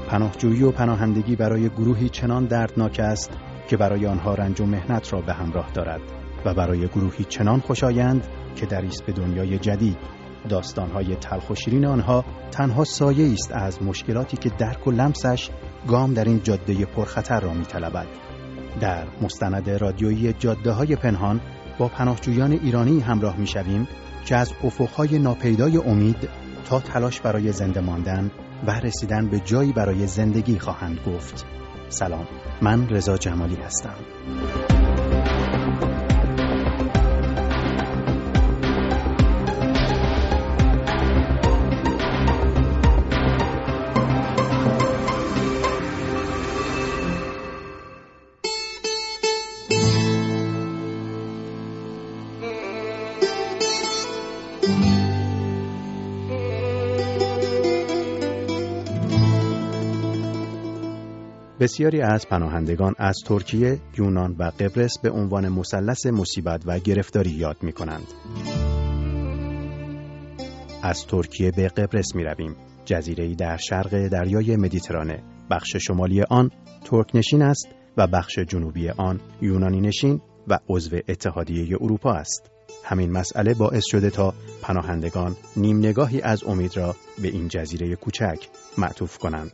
پناهجویی و پناهندگی برای گروهی چنان دردناک است که برای آنها رنج و محنت را به همراه دارد و برای گروهی چنان خوشایند که دری است به دنیای جدید. داستان‌های تلخ و شیرین آنها تنها سایه‌ای است از مشکلاتی که درک و لمسش گام در این جاده پرخطر را می‌طلبد. در مستند رادیویی جاده‌های پنهان با پناهجویان ایرانی همراه می‌شویم که از افق‌های ناپیدای امید تا تلاش برای زنده ماندن و رسیدن به جایی برای زندگی خواهند گفت. سلام، من رضا جمالی هستم. بسیاری از پناهندگان از ترکیه، یونان و قبرس به عنوان مثلث مصیبت و گرفتاری یاد می کنند. از ترکیه به قبرس می رویم، جزیره‌ای در شرق دریای مدیترانه. بخش شمالی آن ترک نشین است و بخش جنوبی آن یونانی نشین و عضو اتحادیه اروپا است. همین مسئله باعث شده تا پناهندگان نیم نگاهی از امید را به این جزیره کوچک معطوف کنند.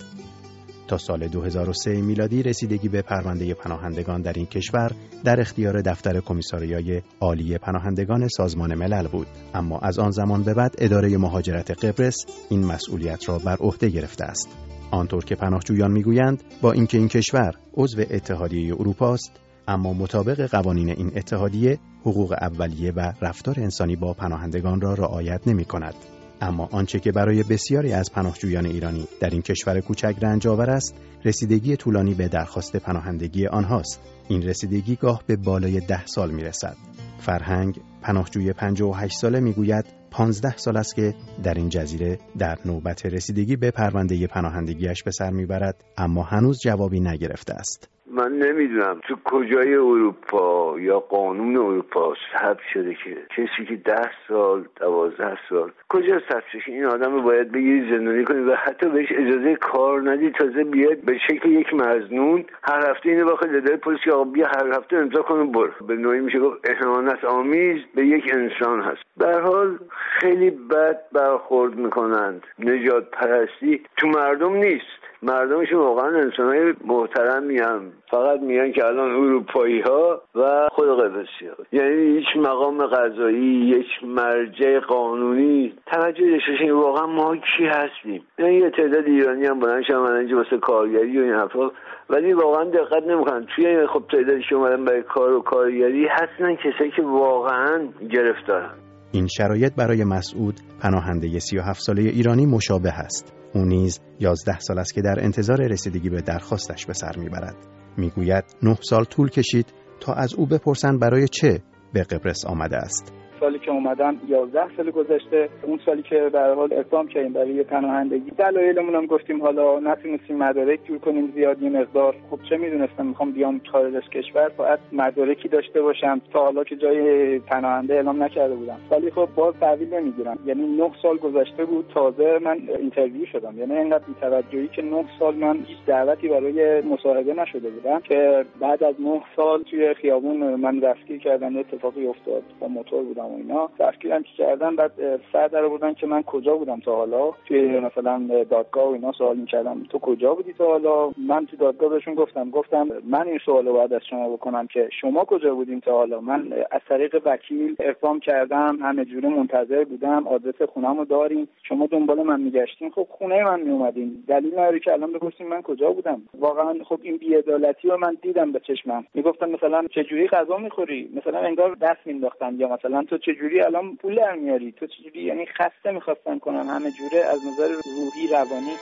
تا سال 2003 میلادی رسیدگی به پرونده پناهندگان در این کشور در اختیار دفتر کمیساریای عالی پناهندگان سازمان ملل بود، اما از آن زمان به بعد اداره مهاجرت قبرس این مسئولیت را بر عهده گرفته است. آنطور که پناهجویان میگویند با اینکه این کشور عضو اتحادیه اروپا است، اما مطابق قوانین این اتحادیه حقوق اولیه و رفتار انسانی با پناهندگان را رعایت نمی‌کند. اما آنچه که برای بسیاری از پناهجویان ایرانی در این کشور کوچک رنج‌آور است، رسیدگی طولانی به درخواست پناهندگی آنهاست. این رسیدگی گاه به بالای 10 سال میرسد. فرهنگ، پناهجوی 58 ساله میگوید 15 سال است که در این جزیره در نوبت رسیدگی به پرونده پناهندگیش به سر میبرد، اما هنوز جوابی نگرفته است. من نمیدونم تو کجای اروپا یا قانون اروپا ثبت شده که کسی که 10 سال 12 سال کجا ثبت شده این آدم رو باید بگیری زندانی کنی و حتی بهش اجازه کار ندی، تازه بیاد به شکل یک مظنون هر هفته اینو بخواد اداره پلیس که آقا بیا هر هفته امضا کن و برو. به نوعی میشه گفت اهانت آمیز به یک انسان هست. به هر حال خیلی بد برخورد میکنند. نجات پرستی تو مردم نیست، مردمشون واقعا انسانای محترمی هم، فقط میگن که الان اروپایی ها و خود قبرسی ها، یعنی هیچ مقام قضایی، هیچ مرجع قانونی توجه داشته واقعا ما کی هستیم. یعنی یه تعداد ایرانی هم بلند شدن اینجا واسه کارگری و این حرفا، ولی واقعا دقت نمیکنن. توی خب تعدادی که اومدن برای کار و کارگری هستن کسایی که واقعا گرفتارن. این شرایط برای مسعود، پناهنده 37 ساله ایرانی مشابه است. او نیز 11 سال است که در انتظار رسیدگی به درخواستش به سر میبرد. میگوید 9 سال طول کشید تا از او بپرسند برای چه به قبرس آمده است. سالی که اومدم 11 سال گذشته، اون سالی که به هر حال اقدام کردیم برای پناهندگی دلایلمون هم گفتیم، حالا نتونستیم مدارک جور کنیم زیادی مقدار. خب چه میدونستم میخوام بیام خارج از کشور، باید مدارکی داشته باشم. تا حالا که جای پناهنده اعلام نکرده بودم، ولی خب باز تحویل نمیگیرم. یعنی 9 سال گذشته بود تازه من اینترویو شدم. یعنی اینقدر بی‌توجهی که 9 سال من هیچ دعوتی برای مصاحبه نشده بودم که بعد از 9 سال توی خیابون من دستگیر کردن. اتفاقی افتاد، با موتور بودم و اینا دستگیرم کردن. بعد سر در آوردن که من کجا بودم تا حالا. توی مثلا دادگاه و اینا سوال می‌کردم تو کجا بودی تا حالا. من تو دادگاه بهشون گفتم من این سوالو باید از شما بکنم که شما کجا بودین تا حالا. من از طریق وکیل اقدام کردم، همه جوره منتظر بودم، آدرس خونه‌مو دارین، شما دنبال من میگشتین، خب خونه من میومدین، دلیل نداره که الان بپرسین من کجا بودم. واقعا خب این بی‌عدالتی رو من دیدم به چشمم. میگفتن مثلا چه جوری غذا می‌خوری، مثلا انگار دست مینداختن، یا مثلا تو چه جوری الان پول در میاری، تو چه جوری. یعنی خسته می‌خواستن کنن همه جوره از نظر روحی روانی.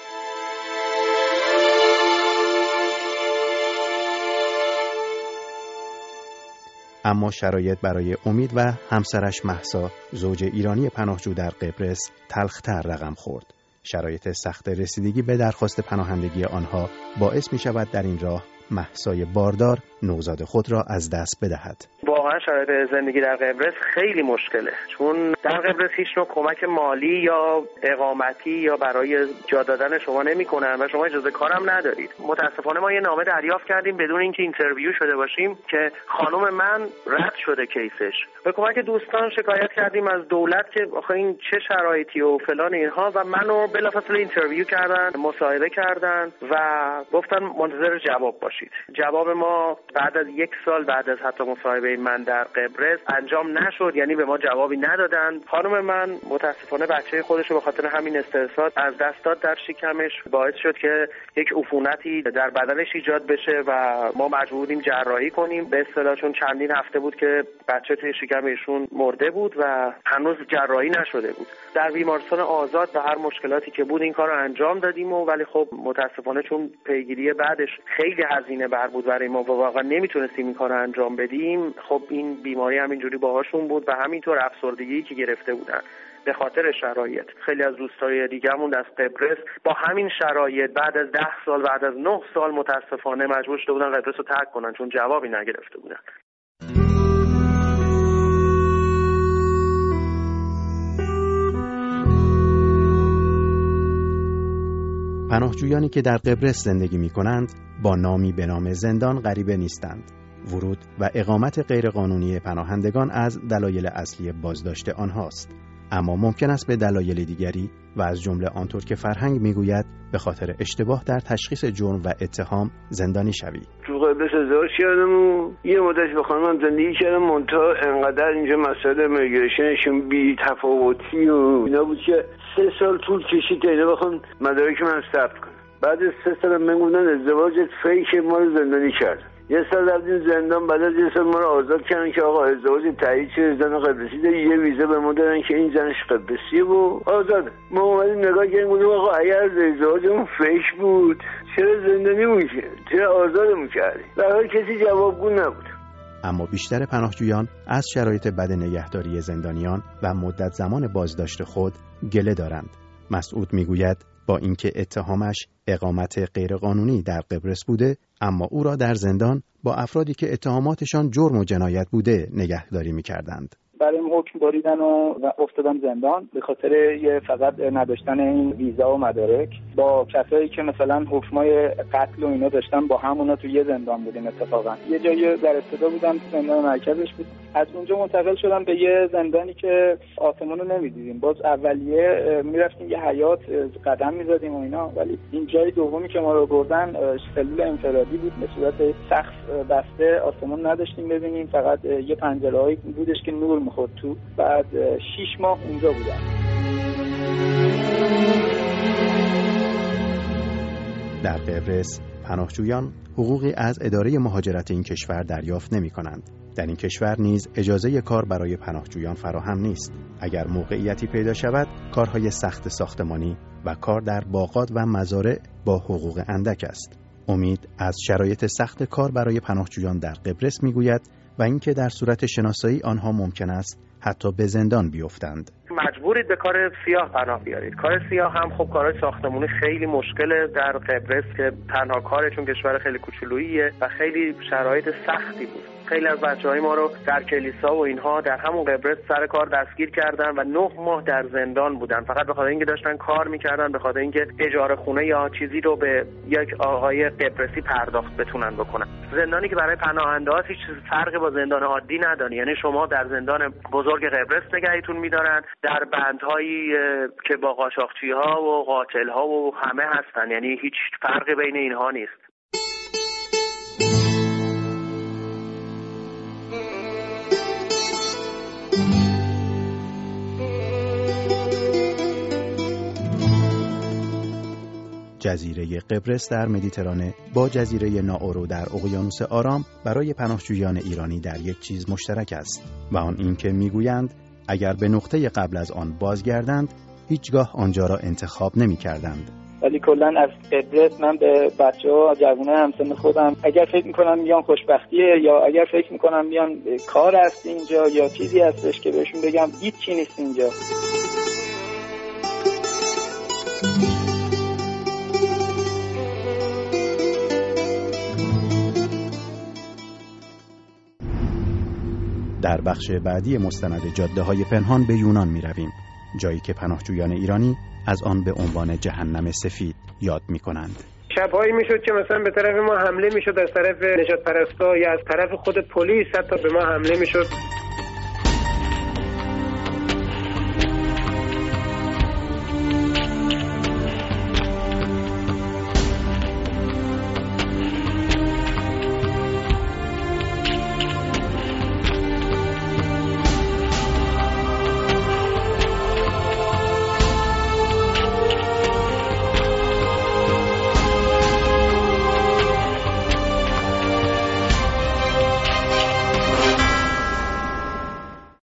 اما شرایط برای امید و همسرش مهسا، زوج ایرانی پناهجو در قبرس، تلخ‌تر رقم خورد. شرایط سخت رسیدگی به درخواست پناهندگی آنها باعث می شود در این راه مهسای باردار نوزاد خود را از دست بدهد. واقعا واقعا شرایط زندگی در قبرس خیلی مشکله، چون در قبرس هیچ نوع کمک مالی یا اقامتی یا برای جا دادن شما نمی‌کنن و شما اجازه کارم ندارید. متاسفانه ما یه نامه دریافت کردیم بدون اینکه اینترویو شده باشیم که خانم من رد شده کیسش. به کمک دوستان شکایت کردیم از دولت که آخه این چه شرایطی و فلان اینها و منو بلافاصله اینترویو کردن، مصاحبه کردن و گفتن منتظر جواب باشید. جواب ما بعد از 1 سال بعد از حتی مصاحبه من در قبرس انجام نشد، یعنی به ما جوابی ندادن. خانم من متاسفانه بچه خودش رو به خاطر همین استرسات از دست داد در شکمش، باعث شد که یک عفونتی در بدنش ایجاد بشه و ما مجبور بودیم جراحی کنیم. به اصطلاح چون چندین هفته بود که بچه توی شکم ایشون مرده بود و هنوز جراحی نشده بود. در بیمارستان آزاد و هر مشکلاتی که بود این کار رو انجام دادیم ولی خب متاسفانه چون پیگیری بعدش خیلی هزینه بر بود برای ما و واقعا نمیتونستیم این کار رو انجام بدیم، خب این بیماری همینجوری باهاشون بود و همینطور افسردگی که گرفته بودن به خاطر شرایط. خیلی از دوستای دیگه‌مون از قبرس با همین شرایط بعد از 10 سال بعد از 9 سال متاسفانه مجبور شده بودن قبرس رو ترک کنن چون جوابی نگرفته بودن. پناهجویانی که در قبرس زندگی می‌کنند با نامی به نام زندان غریبه نیستند. ورود و اقامت غیرقانونی پناهندگان از دلایل اصلی بازداشت آنهاست، اما ممکن است به دلایل دیگری و از جمله آنطور که فرهنگ میگوید به خاطر اشتباه در تشخیص جرم و اتهام زندانی شوی. تو قبرس ازدواج کردم و یه مدت با خانمم زندگی کردم، منتها انقدر اینجا مسائل میگریشنشون بی تفاوتی و اینا بود که 3 سال طول کشید تا اینا بخوام مدارک من ثبت کنم. بعد از 3 سال من گفتن ازدواجت فیک، ما رو زندانی کرد. 1 سال رفتیم زندان، بعد از 1 سال ما رو آزاد کردن که آقا ازدواج تایید شده، زن قبرسی داری، یه ویزا به ما دادن که این زنش قبرسیه و آزاد. ما اومدیم نگاه کردیم گفتیم آقا اگر ازدواجمون فیک بود چرا زندانیمون کرد، چرا آزادمون کردی؟ در حال کسی جوابگو نبود. اما بیشتر پناهجویان از شرایط بد نگهداری زندانیان و مدت زمان بازداشت خود گله دارند. مسعود میگوید با اینکه اتهامش اقامت غیرقانونی در قبرس بوده، اما او را در زندان با افرادی که اتهاماتشان جرم و جنایت بوده نگهداری می‌کردند. برایم حکم بریدن و افتادم زندان به خاطر فقط نداشتن این ویزا و مدارک. با کسایی که مثلا حکمای قتل و اینا داشتن با همونا تو یه زندان بودیم. اتفاقا یه جایی در ابتدا بودم تو زندان مرکزش بود، از اونجا منتقل شدم به یه زندانی که آسمون رو نمیدیدیم. باز اولیه میرفتیم یه حیاط قدم میزدیم و اینا، ولی این جای دومی که ما رو بردن سلول انفرادی بود، به صورت سقف بسته، آسمون نداشتیم ببینیم، فقط یه پنجره‌ای بودش که نور میخورد تو. بعد 6 ماه اونجا بودم. در قبرس پناهجویان حقوقی از اداره مهاجرت این کشور دریافت نمی‌کنند. در این کشور نیز اجازه کار برای پناهجویان فراهم نیست. اگر موقعیتی پیدا شود، کارهای سخت ساختمانی و کار در باغات و مزارع با حقوق اندک است. امید از شرایط سخت کار برای پناهجویان در قبرس میگوید و اینکه در صورت شناسایی آنها ممکن است حتی به زندان بیفتند. مجبورید به کار سیاه پناه بیارید. کار سیاه هم خب کارهای ساختمانی خیلی مشکله در قبرس که تنها کاره، چون کشور خیلی کوچولوییه و خیلی شرایط سختی بود. خیلی از بچه‌های ما رو در کلیسا و اینها در همون قبرس سر کار دستگیر کردن و 9 ماه در زندان بودن، فقط به خاطر اینکه داشتن کار میکردن، به خاطر اینکه اجاره خونه یا چیزی رو به یک آقای قبرسی پرداخت بتونن بکنن. زندانی که برای پناهنده‌ها هیچ فرقی با زندان عادی نداره، یعنی شما در زندان بزرگ قبرس نگهتون می‌دارن، در بندهایی که با قاچاقچی‌ها و قاتل‌ها و همه هستن، یعنی هیچ فرقی بین اینها نیست. جزیره قبرس در مدیترانه با جزیره ناورو در اقیانوس آرام برای پناهجویان ایرانی در یک چیز مشترک است و آن این که میگویند اگر به نقطه قبل از آن بازگردند هیچگاه آنجا را انتخاب نمی‌کردند. ولی کلا از قبرس من به بچه‌ها جوانای همسن خودم اگر فکر می‌کنم میان خوشبختیه یا اگر فکر می‌کنم میان کار هست اینجا یا چیزی هستش که بهشون بگم هیچ چی نیست اینجا. در بخش بعدی مستند جاده‌های پنهان به یونان می‌رویم، جایی که پناهجویان ایرانی از آن به عنوان جهنم سفید یاد می‌کنند. شب‌هایی میشد که مثلا به طرف ما حمله میشد، از طرف نجات پرستا یا از طرف خود پلیس حتی به ما حمله میشد.